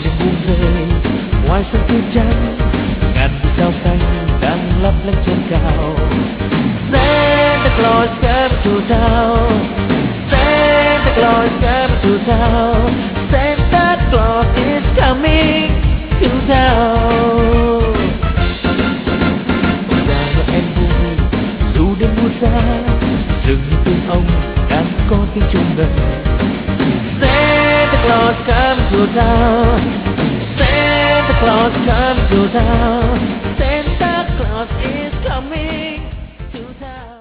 đừng buông rơi ngoài sân thư trắng, ngàn vì sao xanh đang lấp lánh trên cao. Santa Claus coming to town, Santa Claus coming to town, Santa Claus is coming to town. Già Noel vui dù đêm mùa xa, rừng tiếng ông đang có tiếng chuông ngân. Santa Claus coming to town, Santa Claus coming to town, Santa Claus is coming to town.